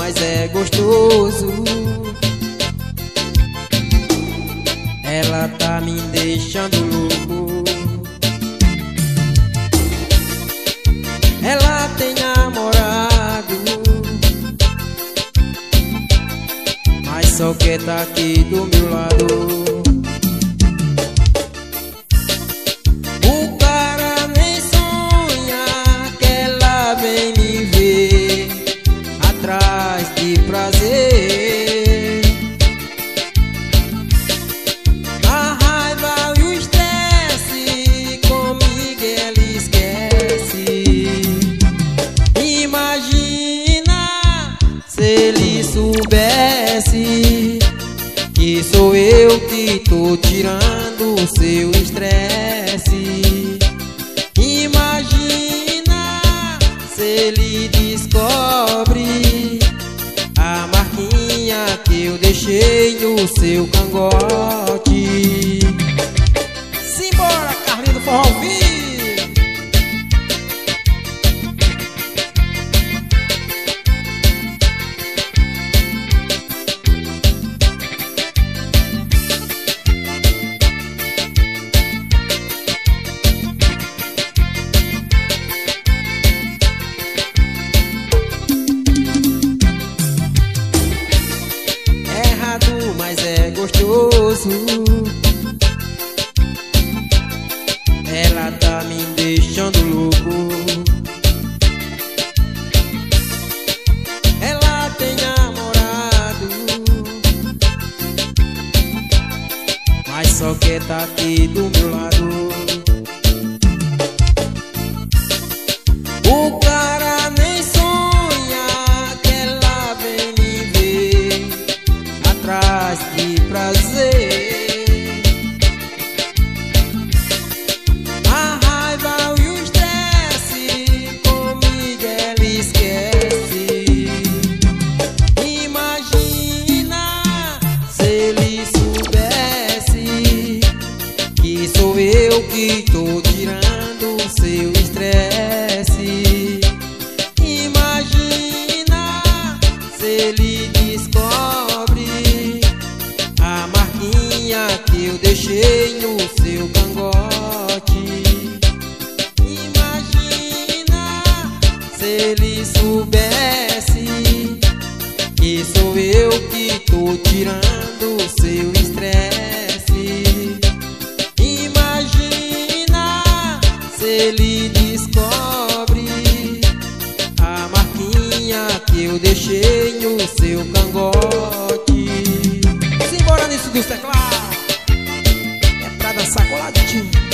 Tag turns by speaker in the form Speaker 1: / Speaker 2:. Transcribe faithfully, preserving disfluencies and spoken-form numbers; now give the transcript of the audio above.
Speaker 1: mas é gostoso. Ela tá me deixando louco. Ela tem namorado, mas só quer tá aqui do meu lado. O cara nem sonha que ela vem me ver atrás de prazer. A raiva e o estresse comigo ela esquece. Imagina se ele soubesse que sou eu que tô tirando o seu estresse. Imagina se ele descobre a marquinha que eu deixei no seu cangote. Simbora, Carlinhos do Forró ao vivo. Mas é gostoso. Ela tá me deixando louco. Ela tem namorado, mas só quer tá aqui do meu lado. O cara nem sonha que ela vem me ver atrás de prazer. A raiva e o estresse comigo ela esquece. Imagina se ele soubesse que sou eu que tô tirando o seu estresse. Imagina se ele descobre a marquinha que eu deixei no seu cangote. Imagina se ele soubesse que sou eu que tô tirando o seu estresse. Imagina se ele descobre a marquinha que eu deixei no seu cangote. Simbora nisso dos teclados, é pra dançar coladinho.